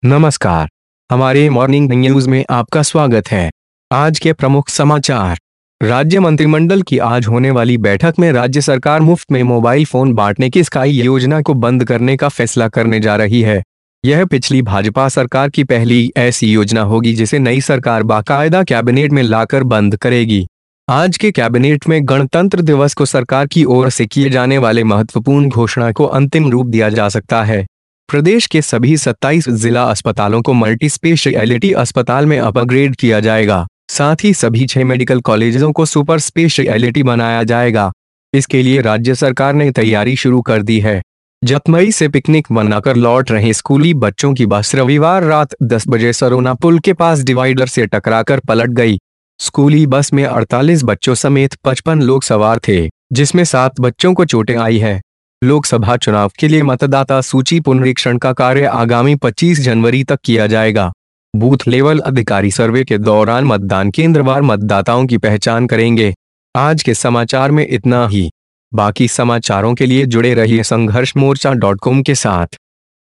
नमस्कार। हमारे morning news में आपका स्वागत है। आज के प्रमुख समाचार। राज्य मंत्रिमंडल की आज होने वाली बैठक में राज्य सरकार मुफ्त में मोबाइल फोन बांटने की स्काई योजना को बंद करने का फैसला करने जा रही है। यह पिछली भाजपा सरकार की पहली ऐसी योजना होगी जिसे नई सरकार बाकायदा कैबिनेट में लाकर बंद करेगी। आज के कैबिनेट में गणतंत्र दिवस को सरकार की ओर से किए जाने वाले महत्वपूर्ण घोषणा को अंतिम रूप दिया जा सकता है। प्रदेश के सभी 27 जिला अस्पतालों को मल्टी स्पेशलिटी अस्पताल में अपग्रेड किया जाएगा। साथ ही सभी 6 मेडिकल कॉलेजों को सुपर स्पेशलिटी बनाया जाएगा। इसके लिए राज्य सरकार ने तैयारी शुरू कर दी है। जतमई से पिकनिक मनाकर लौट रहे स्कूली बच्चों की बस रविवार रात 10 बजे सरोना पुल के पास डिवाइडर से टकराकर पलट गई। स्कूली बस में 48 बच्चों समेत 55 लोग सवार थे, जिसमें 7 बच्चों को चोटें आई है। लोकसभा चुनाव के लिए मतदाता सूची पुनरीक्षण का कार्य आगामी 25 जनवरी तक किया जाएगा। बूथ लेवल अधिकारी सर्वे के दौरान मतदान केंद्रवार मतदाताओं की पहचान करेंगे। आज के समाचार में इतना ही। बाकी समाचारों के लिए जुड़े रहिए संघर्षमोर्चा.com के साथ।